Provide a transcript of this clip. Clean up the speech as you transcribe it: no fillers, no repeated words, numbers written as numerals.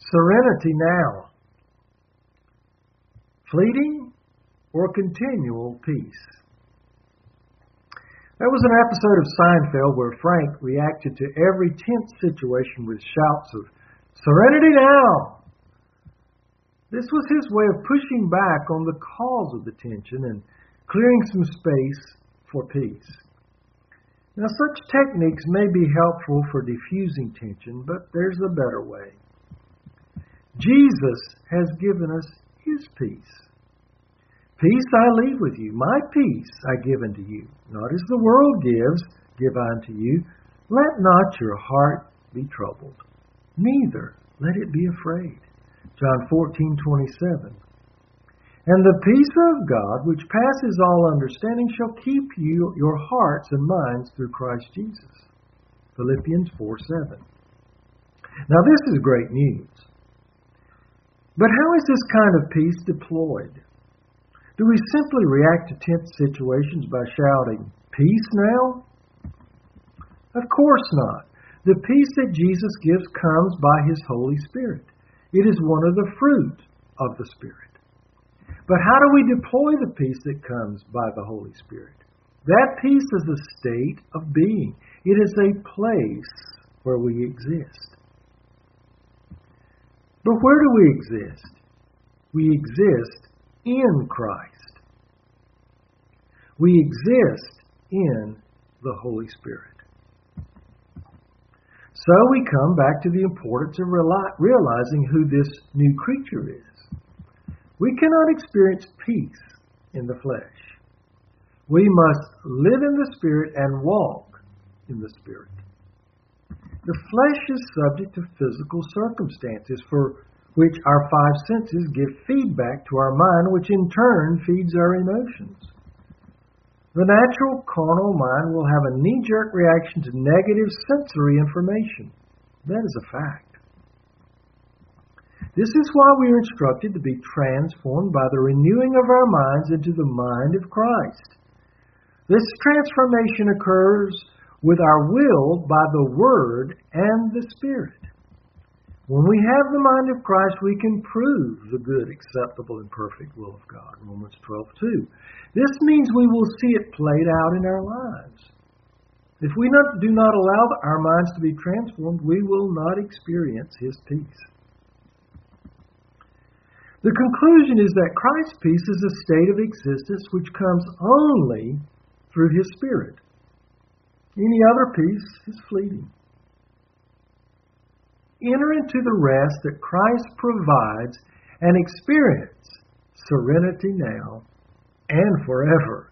serenity now? Fleeting or continual peace? There was an episode of Seinfeld where Frank reacted to every tense situation with shouts of, "Serenity now!" This was his way of pushing back on the cause of the tension and clearing some space for peace. Now, such techniques may be helpful for diffusing tension, but there's a better way. Jesus has given us His peace. "Peace I leave with you, my peace I give unto you. Not as the world gives, give I unto you. Let not your heart be troubled, neither let it be afraid." John 14:27. "And the peace of God, which passes all understanding, shall keep you, your hearts and minds through Christ Jesus." Philippians 4:7. Now this is great news. But how is this kind of peace deployed? Do we simply react to tense situations by shouting, "Peace now"? Of course not. The peace that Jesus gives comes by His Holy Spirit. It is one of the fruit of the Spirit. But how do we deploy the peace that comes by the Holy Spirit? That peace is a state of being. It is a place where we exist. But where do we exist? We exist in Christ. We exist in the Holy Spirit. So we come back to the importance of realizing who this new creature is. We cannot experience peace in the flesh. We must live in the Spirit and walk in the Spirit. The flesh is subject to physical circumstances for which our five senses give feedback to our mind, which in turn feeds our emotions. The natural carnal mind will have a knee-jerk reaction to negative sensory information. That is a fact. This is why we are instructed to be transformed by the renewing of our minds into the mind of Christ. This transformation occurs with our will by the Word and the Spirit. When we have the mind of Christ, we can prove the good, acceptable, and perfect will of God. Romans 12:2. This means we will see it played out in our lives. If we do not allow our minds to be transformed, we will not experience His peace. The conclusion is that Christ's peace is a state of existence which comes only through His Spirit. Any other peace is fleeting. Enter into the rest that Christ provides and experience serenity now and forever.